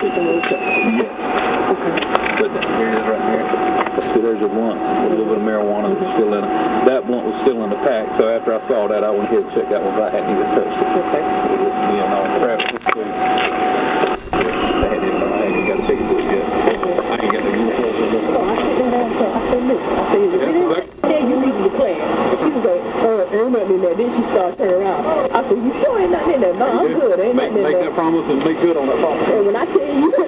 Yes. Okay. But here it is right here. See, there's a blunt with a little bit of marijuana that's still in it. That blunt was still in the pack, so after I saw that, I went ahead and checked that one, but I hadn't even touched it. Okay. You know, Travis was too. I hadn't even got a ticket to it yet. I ain't got the uniform. So I sit there and I said, look, I said, if it ain't there, you need to declare. And she was like, ain't nothing in there. Then she started turning around. I said, you sure ain't nothing in there? No, I'm good. Ain't nothing in there. Make that promise and make good on that promise. And when I tell you,